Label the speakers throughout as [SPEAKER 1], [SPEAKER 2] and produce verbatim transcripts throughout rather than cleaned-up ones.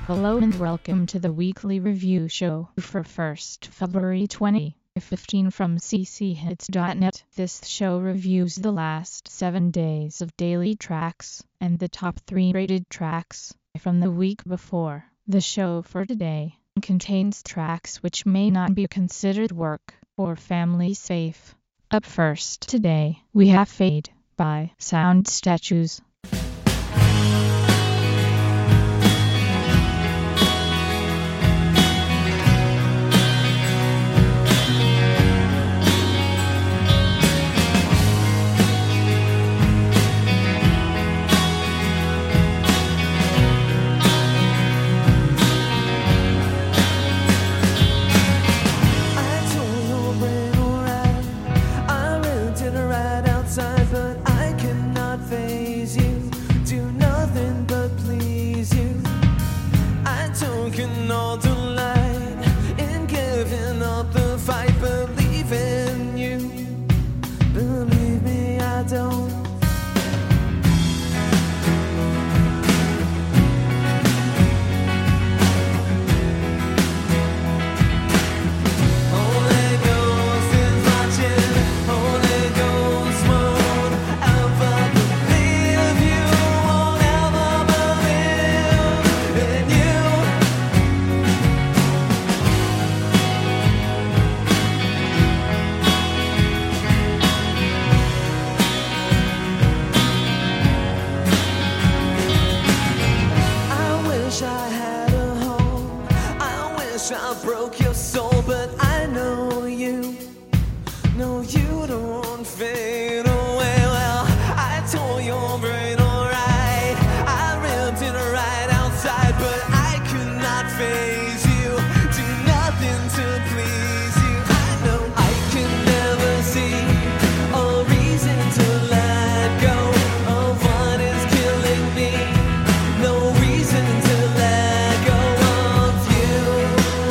[SPEAKER 1] Hello and welcome to the weekly review show for first February twenty fifteen from c c hits dot net. This show reviews the last seven days of daily tracks and the top three rated tracks from the week before. The show for today contains tracks which may not be considered work or family safe. Up first today, we have Fade by Sound Statues.
[SPEAKER 2] I broke your soul, but I know you, no, you don't fade away. Well, I tore your brain alright, I ripped it right outside, but I could not face you, do nothing to please you. I know I can never see a reason to let go of what is killing me, no reason to let go of you.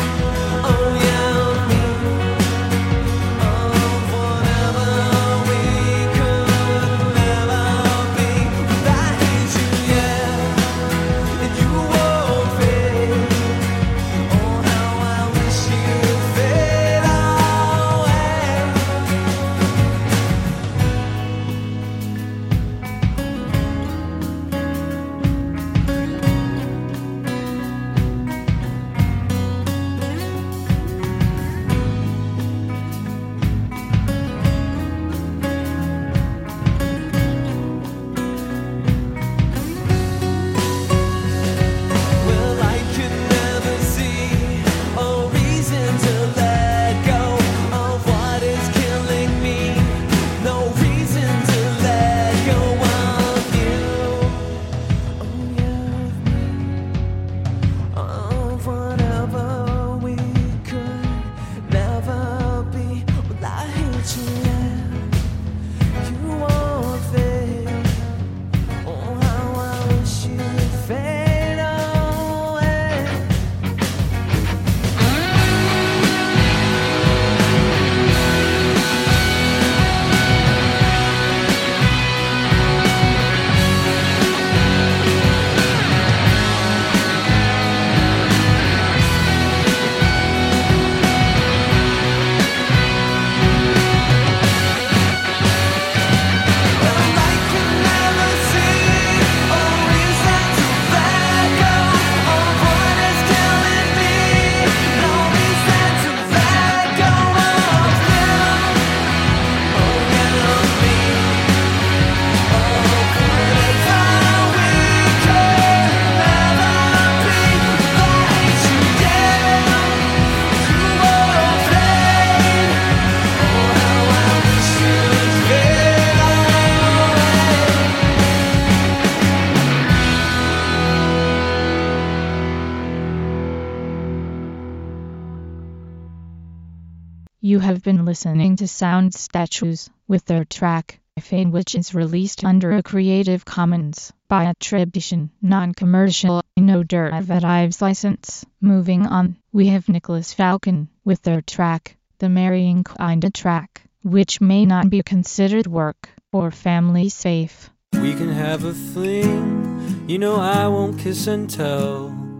[SPEAKER 1] You have been listening to Sound Statues with their track, Fade, which is released under a Creative Commons by attribution, non-commercial, no derivatives license. Moving on, we have Nicholas Falcon with their track, The Marrying Kinda track, which may not be considered work or family safe.
[SPEAKER 3] We can have a fling, you know I won't kiss and tell,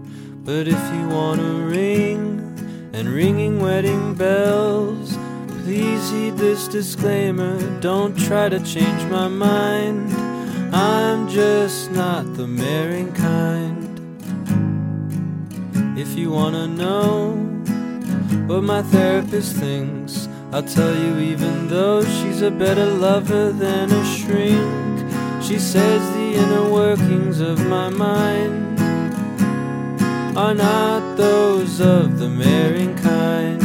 [SPEAKER 3] But if you want a ring and ringing wedding bells, please heed this disclaimer, don't try to change my mind. I'm just not the marrying kind. If you wanna know what my therapist thinks, I'll tell you even though she's a better lover than a shrink. She says the inner workings of my mind are not those of the marrying kind.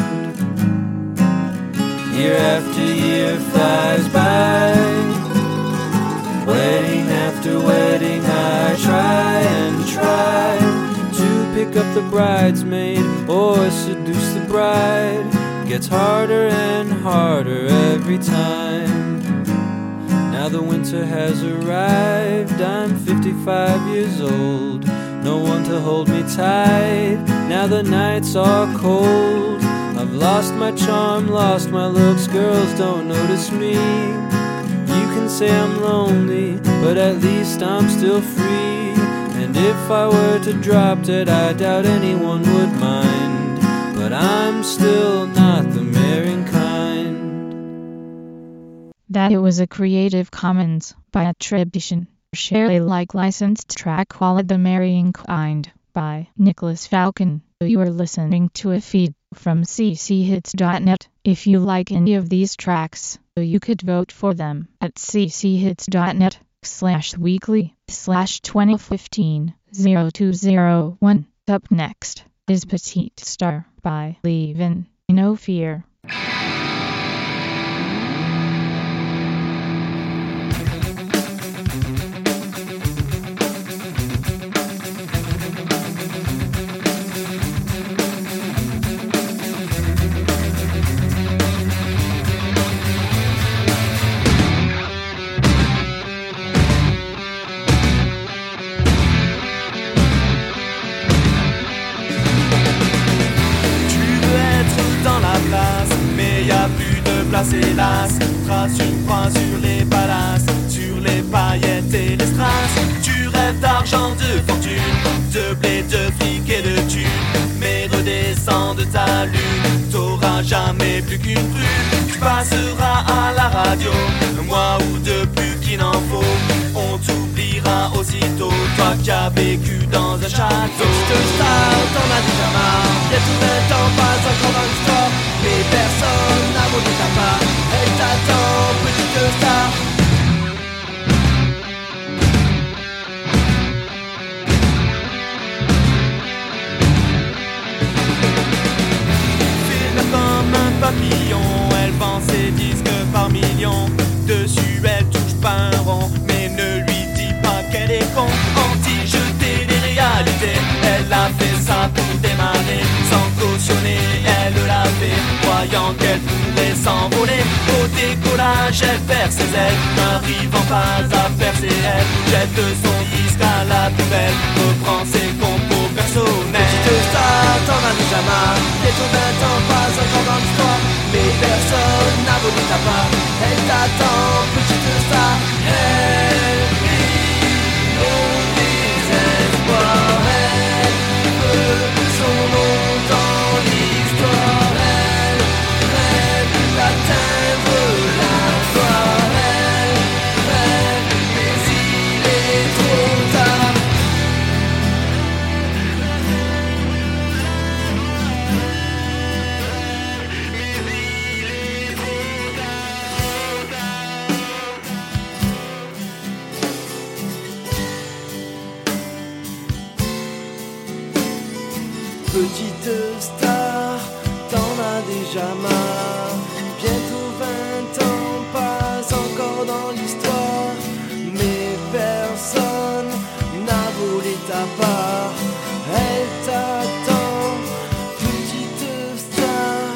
[SPEAKER 3] Year after year flies by, wedding after wedding I try and try to pick up the bridesmaid or seduce the bride. Gets harder and harder every time. Now the winter has arrived, I'm fifty-five years old, no one to hold me tight. Now the nights are cold, I've lost my charm, lost my looks, girls don't notice me. You can say I'm lonely, but at least I'm still free. And if I were to drop dead, I doubt anyone would mind. But I'm still not the marrying kind.
[SPEAKER 1] That it was a Creative Commons by attribution, share Alike licensed track called The Marrying Kind by Nicholas Falcon. You are listening to a feed from c c hits dot net. If you like any of these tracks, you could vote for them at c c hits dot net slash weekly slash twenty fifteen oh two oh one. Up next is Petite Star by Leavin' No Fear.
[SPEAKER 2] Hélas, trace une croix sur les palaces, sur les paillettes et les strass. Tu rêves d'argent, de fortune, de blé, de fric et de thunes. Mais redescends de ta lune, t'auras jamais plus qu'une prune. Tu passeras à la radio, un mois ou deux plus qu'il n'en faut. On t'oubliera aussitôt, toi qui as vécu dans un château. Petite star, t'en as déjà marre, y'a tout le temps, pas encore dans l'histoire. Mais personne n'a voulu ta part, elle t'attend, petite star. Fine comme un papillon, elle vend ses disques par millions. Dessus elle touche pas un rond, mais ne lui dis pas qu'elle est con. Anti-jeter les réalités, elle a fait ça pour démarrer. Sans cautionner, elle l'a fait, croyant qu'elle pourrait s'envoler. Au décollage, elle perd ses ailes, n'arrivant pas à percer elle. Jette son disque à la poubelle, reprend ses compos personnels. Petite star, t'en as déjà marre, et ton temps passe encore dans l'histoire. Mais personne n'a voulu ta part, elle t'attend, petite star. Elle vit au désespoir, elle veut son nom dans l'histoire. Elle rêve d'atteindre la gloire, elle rêve, mais il est trop tard. Petite star, t'en as déjà marre. Bientôt vingt ans, pas encore dans l'histoire. Mais personne n'a volé ta part. Elle t'attend, petite star.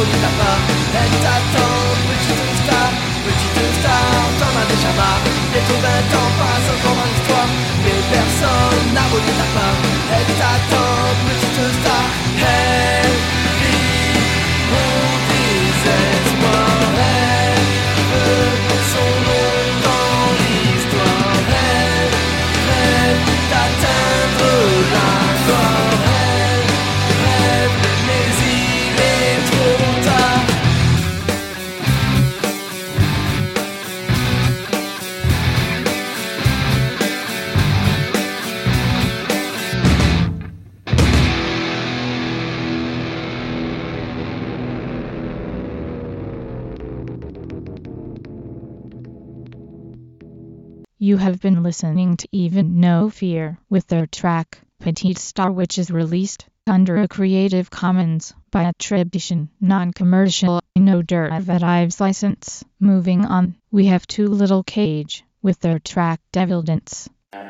[SPEAKER 2] Napoli là-bas. Elle t'attend, petite star, petite star, t'en as déjà marre. Bientôt vingt ans passent encore dans l'histoire, mais personne n'a volé ta part. Elle t'attend, petite star, elle vit pour désespoir. Elle veut son nom dans l'histoire. Elle rêve d'atteindre la gloire. Elle rêve, mais il est trop tard.
[SPEAKER 1] You have been listening to Even No Fear with their track Petite Star, which is released under a Creative Commons by attribution, non-commercial, no derivatives license. Moving on, we have Too Little Cage with their track Devil Dance.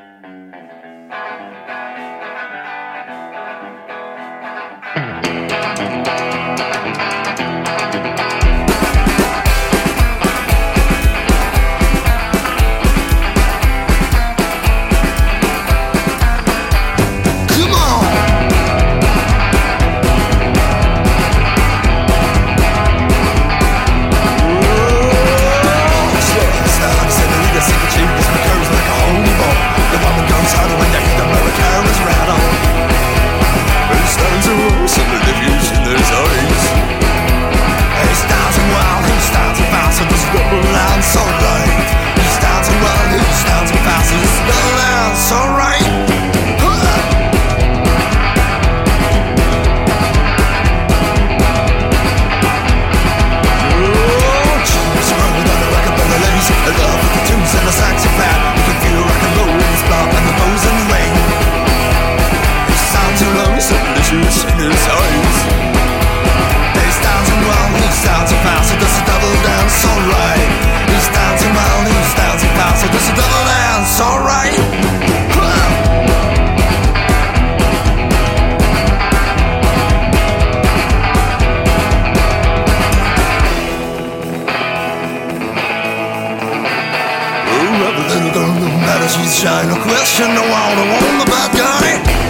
[SPEAKER 4] Shine, no question, no one, no one, the bad guy.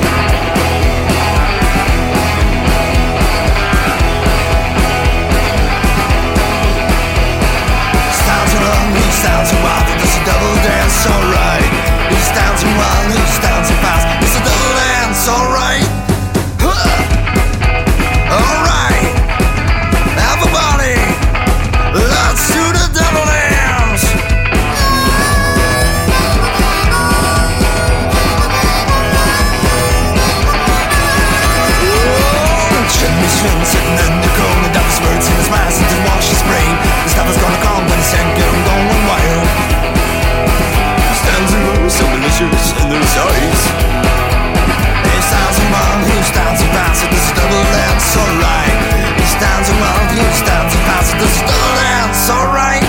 [SPEAKER 4] Stands around, he stands too wild, it's a double dance, alright. He stands too wild, he stands too fast, it's a double dance, alright. Alright, everybody, let's do the double dance. Jimmy Swim sitting in the corner, Davis words in his mouth and to wash his brain. The stuff is gonna come when he's angry and going wild. He stands around, so malicious in his eyes. He stands around, he stands and passes, this is double dance, alright. He stands around, he stands and passes, this is double dance, alright.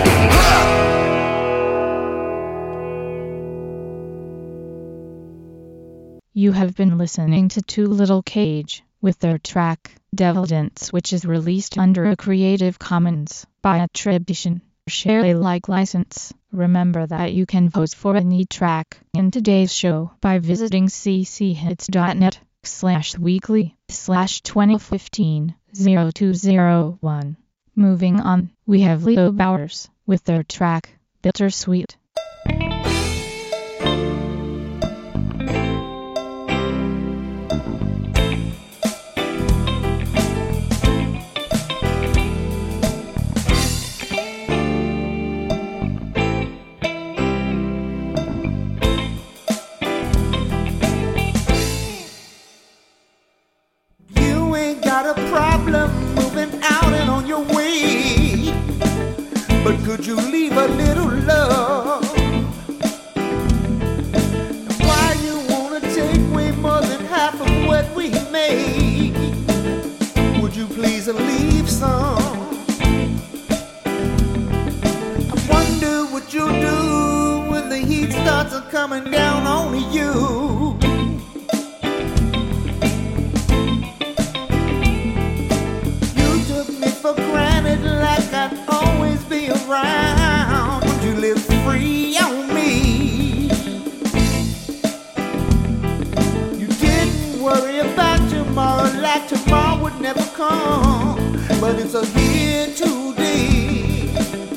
[SPEAKER 1] You have been listening to Too Little Cage with their track Devil Dance, which is released under a Creative Commons by attribution, share Alike license. Remember that you can vote for any track in today's show by visiting cchits.net slash weekly slash 2015 0201. Moving on, we have Leo Bowers with their track Bittersweet.
[SPEAKER 5] Got a problem moving out and on your way, but could you leave a little love? Why you wanna take way more than half of what we made? Would you please leave some? I wonder what you'll do when the heat starts coming down on you. You took me us are here today.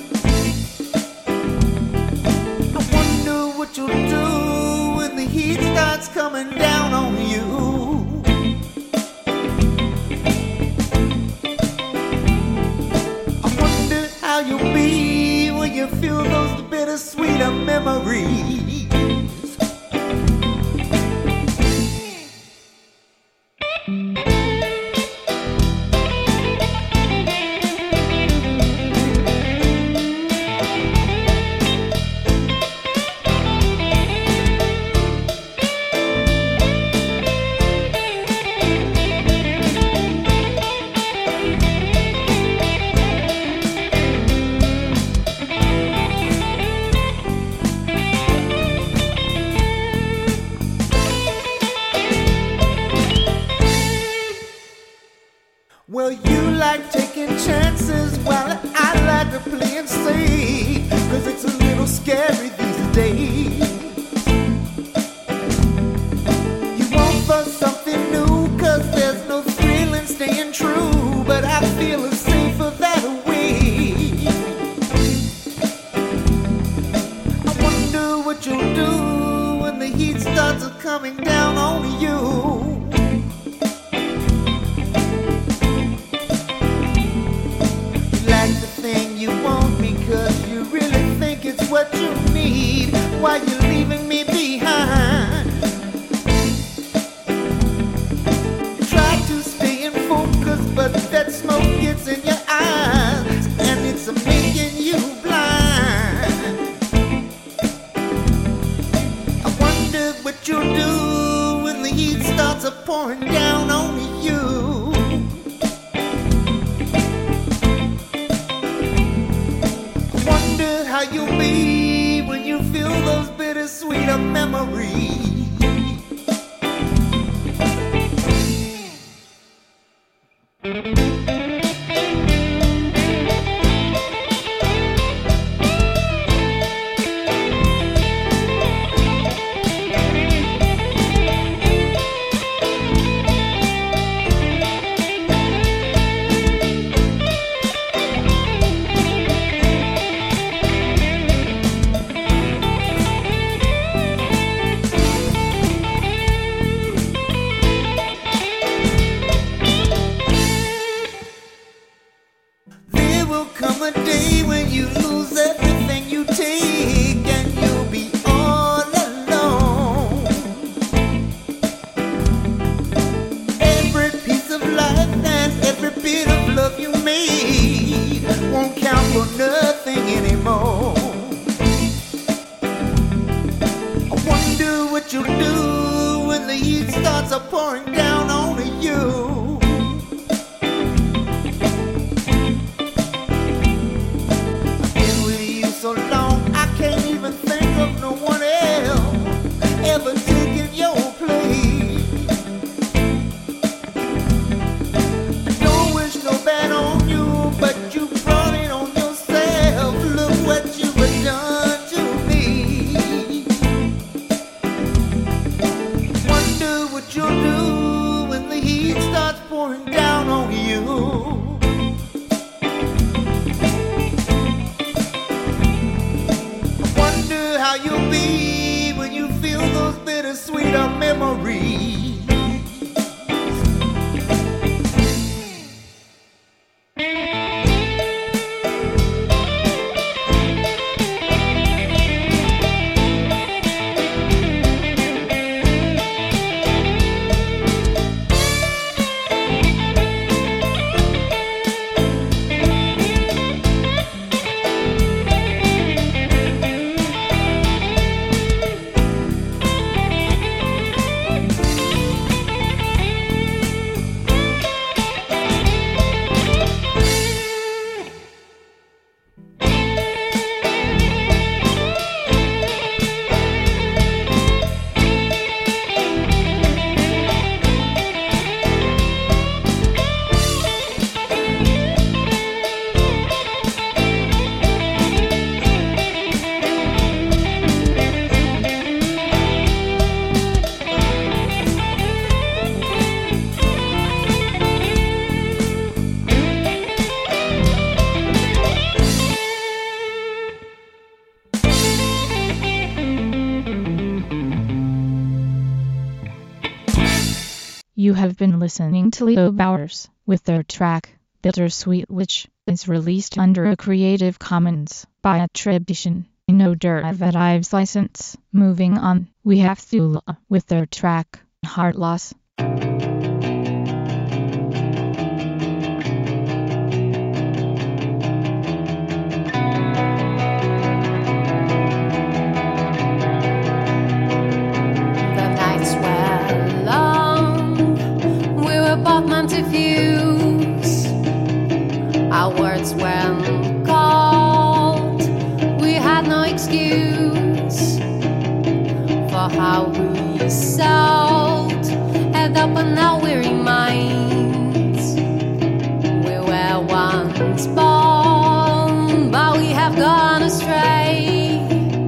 [SPEAKER 5] I wonder what you'll do when the heat starts coming down on you. I wonder how you'll be when you feel those bittersweet memories. Well, you like taking chances while I like to play it safe, 'cause it's a little scary these days. You want for something new, 'cause there's no thrill in staying true, but I feel it's safer that way. I wonder what you'll do when the heat starts coming down on you. What you need while you're leaving me behind. Try to stay in focus, but that smoke gets in your eyes and it's making you blind. I wonder what you'll do when the heat starts pouring down on you. How you'll be when you feel those bittersweet memories. Come a day when you lose everything you take and you'll be all alone. Every piece of life and every bit of love you made won't count for nothing anymore. I wonder what you'll do when the heat starts pouring down on you. So long I can't even think of no one else ever taking your place. I don't wish no bad on you, but you brought it on yourself. Look what you have done to me. Wonder what you'll do when the heat starts pouring down on you. How you'll be when you feel those bittersweet memories.
[SPEAKER 1] have been listening to Leo Bowers with their track Bittersweet, which is released under a Creative Commons by attribution, no derivatives license. Moving on, we have Thula with their track Heart Loss.
[SPEAKER 6] Our words went cold. We had no excuse for how we sold. Head up on our weary minds. We were once born, but we have gone astray.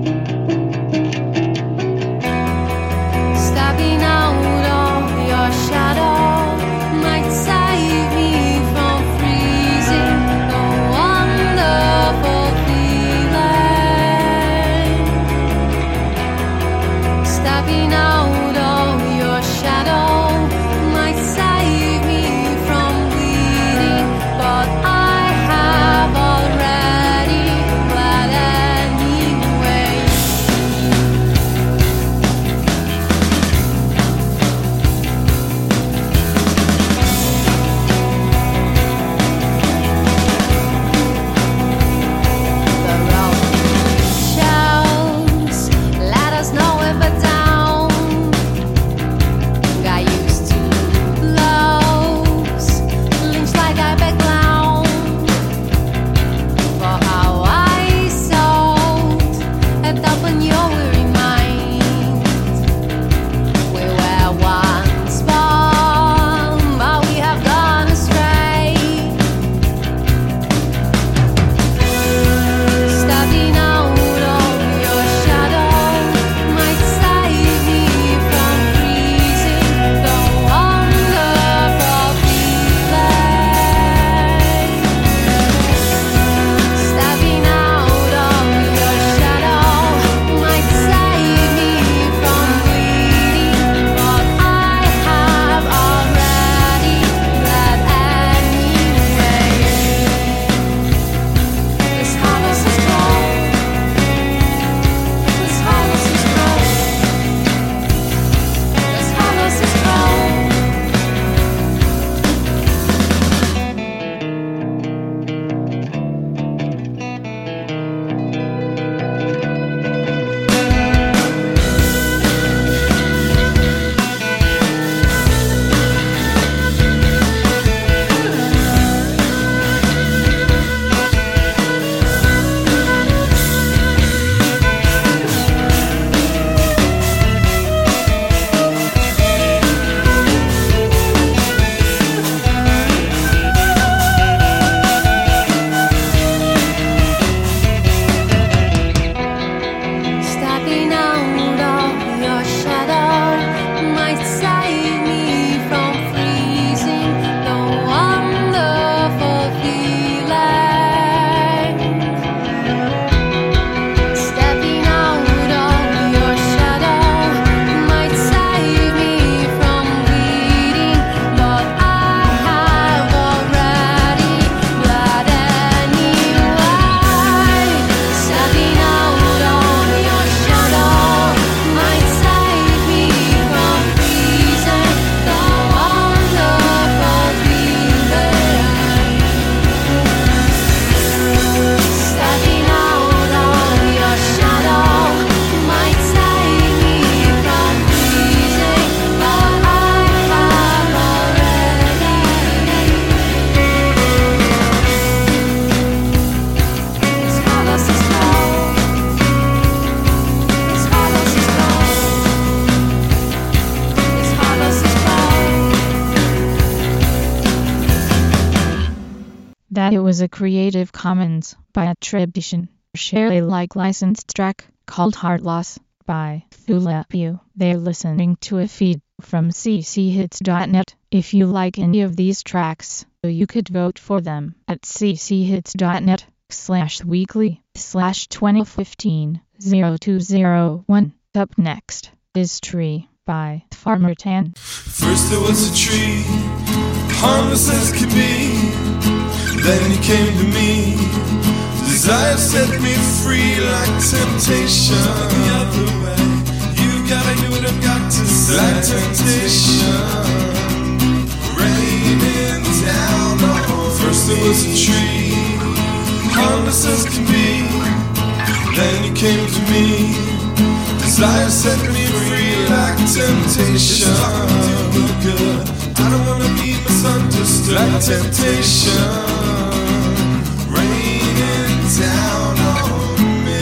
[SPEAKER 6] Stepping out of your shadow might save me from freezing. The wonderful feeling. Stepping out of your shadow might save me from bleeding, but I have already bled anyway. The road shows, let us know if it's down. Got used to blows, lynched like I beg clown for how I sold. Head up on your weary mind. We were once born, but we have gone astray. Stepping out of your shadow might save me from freezing. The wonderful feeling. Stepping out of your shadow might save me from bleeding, but I have already bled anyway. This harvest is cold. This harvest is cold. This harvest is cold. Stepping out of your shadow might save me from freezing. The wonderful feeling. Stepping out of your shadow might save me from bleeding, but I have already bled anyway. Stepping out of your shadow might save me from freezing. The wonderful feeling. Stepping out of your shadow might save me from freezing, but I have already. This harvest is cold. This harvest is cold. This harvest is cold.
[SPEAKER 1] That it was a Creative Commons by attribution, share Alike licensed track called Heart Loss by Thula Pew. They're listening to a feed from c c hits dot net. If you like any of these tracks, you could vote for them at c c hits dot net slash weekly slash twenty fifteen oh two oh one. Up next is Tree by Farmer Tan.
[SPEAKER 4] First there was a tree, harmless as could be. Then you came to me. Desire set me free like temptation. The other way, you gotta hear what I've got to say. Like temptation, raining down on. First there was a tree, harmless as can be. Then you came to me. Desire set me free like temptation. Do no good. I don't wanna be misunderstood. Like temptation, raining down on me.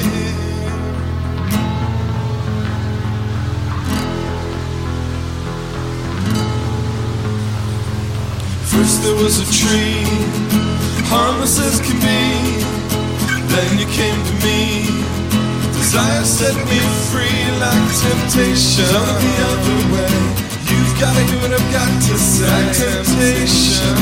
[SPEAKER 4] First there was a tree, harmless as can be. Then you came to me. Desire set me free like temptation. The other way, you've gotta hear what I've got to say. Like temptation,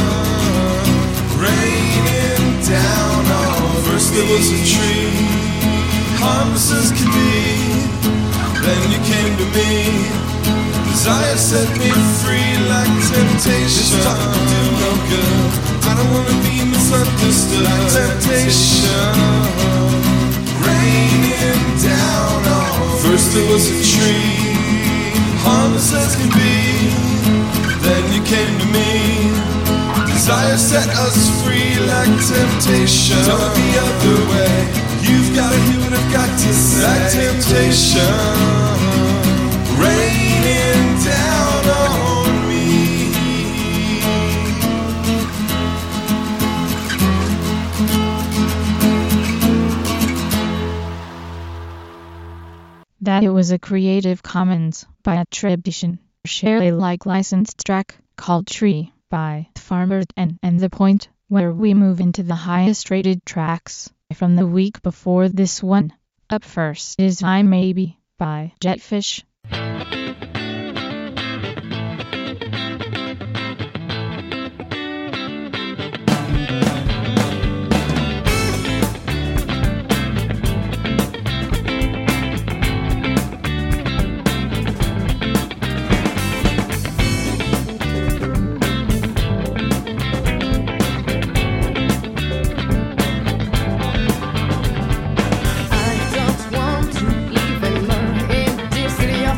[SPEAKER 4] raining down on. First there was a tree, harmless as can be. Then you came to me. Desire set me free like temptation. This talk will do no good. I don't wanna be misunderstood. Like temptation, raining down on. First there was a tree, harmless as can be. Then you came to me. Desire set us free like temptation. Don't the other way, you've gotta hear what I've got to say. Like temptation, raining down on me.
[SPEAKER 1] That it was a Creative Commons by attribution, share Alike licensed track called Tree by Farmer Tan, and the point where we move into the highest rated tracks from the week before this one. Up first is I Maybe by Jetfish.
[SPEAKER 6] I don't want to even learn in this city.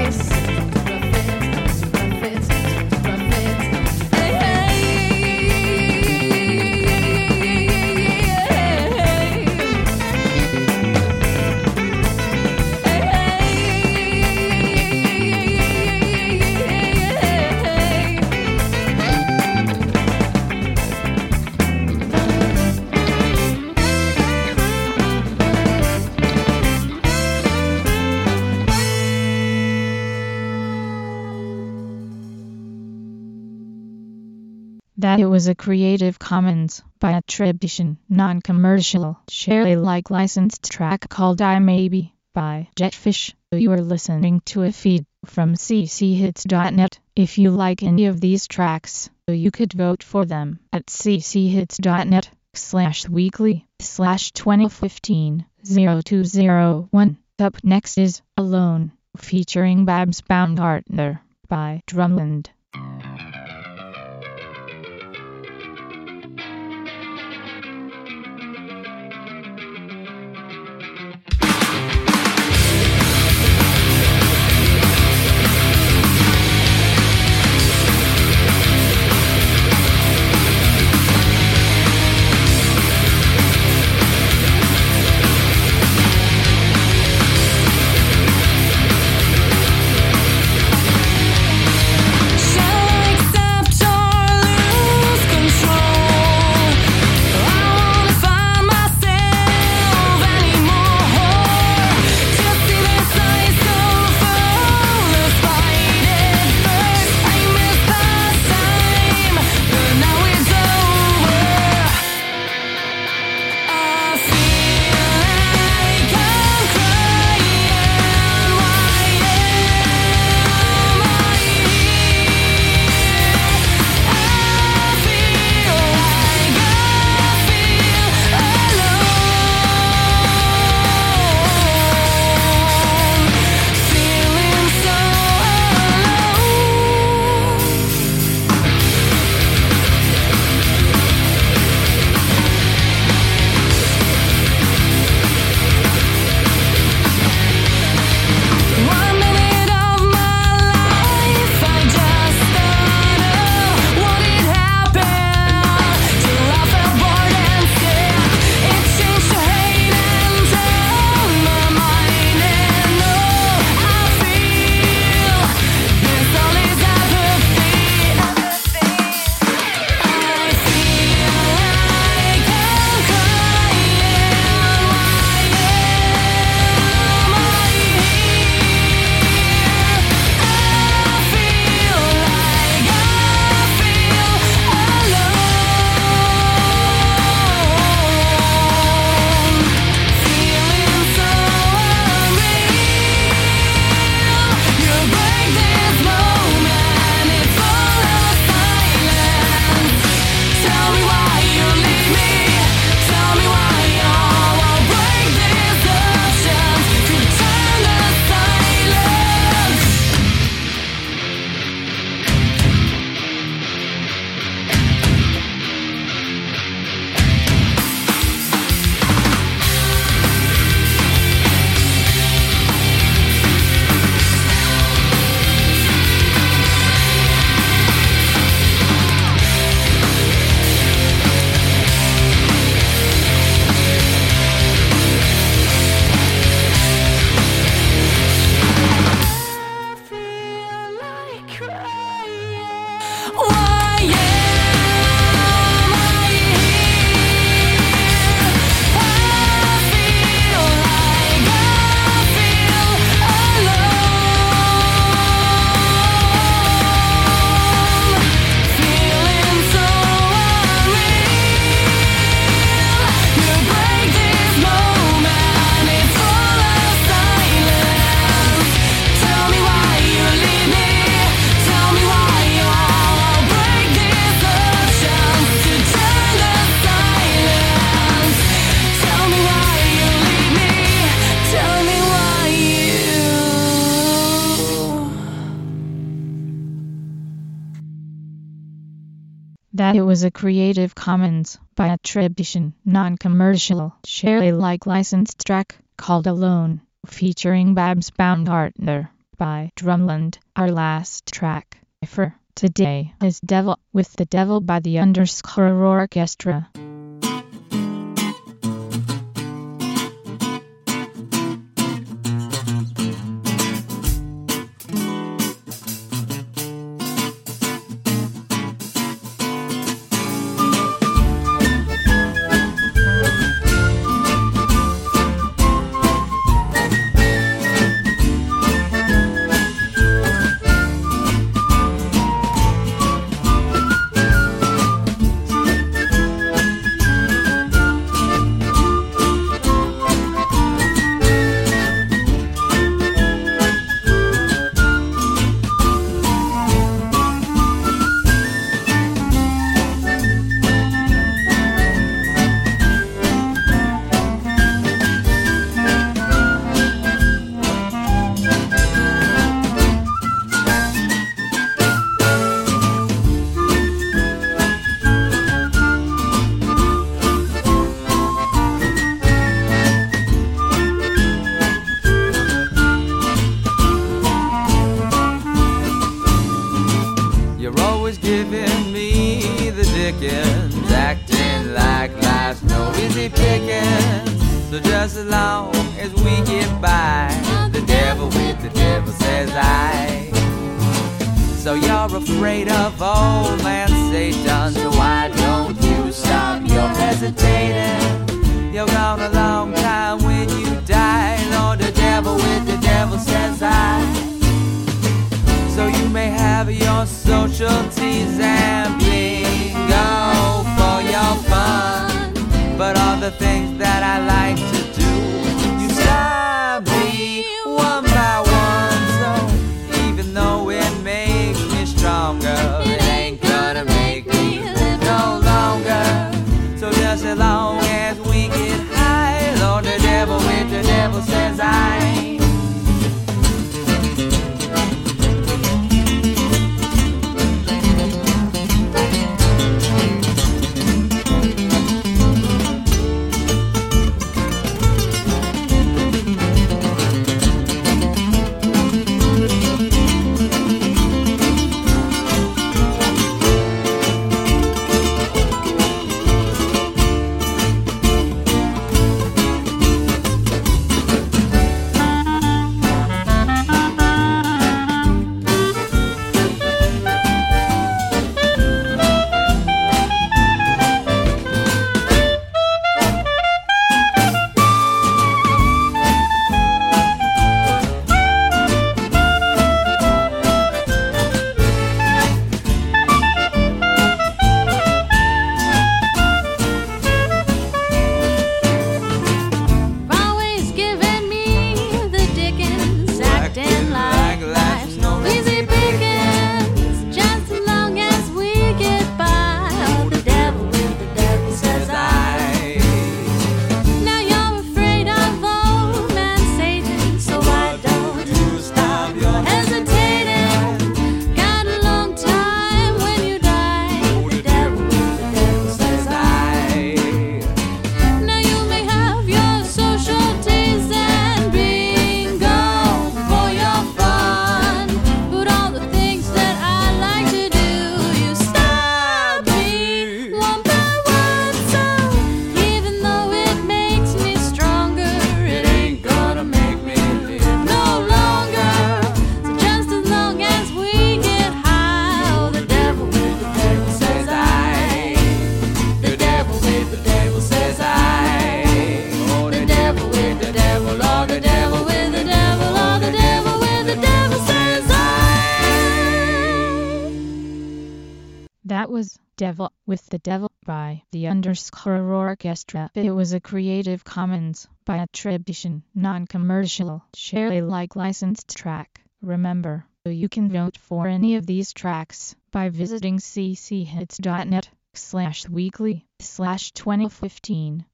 [SPEAKER 1] That it was a Creative Commons by attribution, non-commercial, share Alike licensed track called I Maybe by Jetfish. You are listening to a feed from c c hits dot net. If you like any of these tracks, you could vote for them at c c hits dot net slash weekly slash twenty fifteen oh two oh one. Up next is Alone, featuring Babs Baumgartner by Drumland. That it was a Creative Commons by attribution, non-commercial, share Alike licensed track called Alone, featuring Babs Baumgartner by by Drumland. Our last track for today is Devil with the Devil by the Underscore Orchestra. That was Devil with the Devil by the Underscore Orchestra. It was a Creative Commons by attribution, non-commercial, share Alike licensed track. Remember, you can vote for any of these tracks by visiting cchits.net slash weekly slash 2015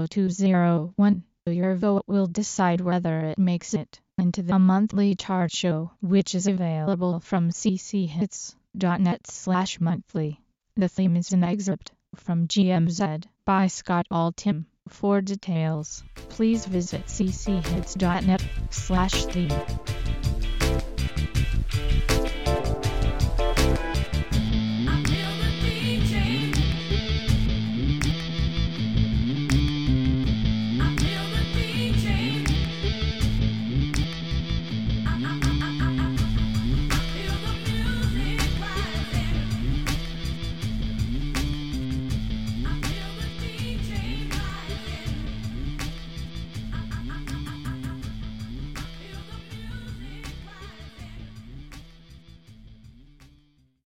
[SPEAKER 1] 0201. Your vote will decide whether it makes it into the monthly chart show, which is available from cchits.net slash monthly. The theme is an excerpt from G M Z by Scott Altham. For details, please visit cchits.net slash theme.